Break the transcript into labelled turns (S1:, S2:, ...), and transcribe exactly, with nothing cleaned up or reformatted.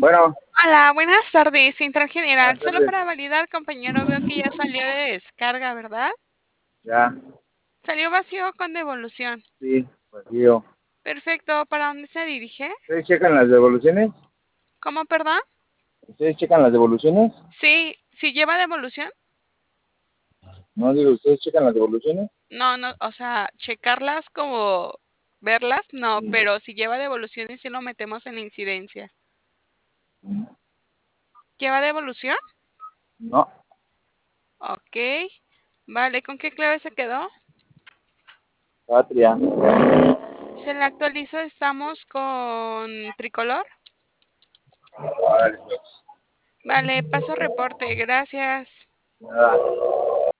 S1: Bueno,
S2: Hola, buenas tardes, Central General.
S1: buenas
S2: Solo
S1: tardes.
S2: para validar, compañero, veo que ya salió de descarga, ¿verdad?
S1: Ya,
S2: Salió vacío con devolución.
S1: sí, pues yo.
S2: Perfecto, ¿para dónde se dirige?
S1: ¿Ustedes checan las devoluciones?
S2: ¿Cómo, perdón?
S1: ¿Ustedes checan las devoluciones?
S2: Sí, ¿sí lleva devolución?
S1: No digo, ¿ustedes checan las devoluciones?
S2: No, no, o sea, checarlas como verlas, no,
S1: Sí.
S2: pero si lleva devoluciones sí lo metemos en incidencia. ¿Lleva devolución?
S1: No,
S2: Ok. Vale, ¿con qué clave se quedó?
S1: patria.
S2: Se le actualizó, estamos con tricolor.
S1: Órale, pues.
S2: Vale, paso reporte, gracias.
S1: Nada.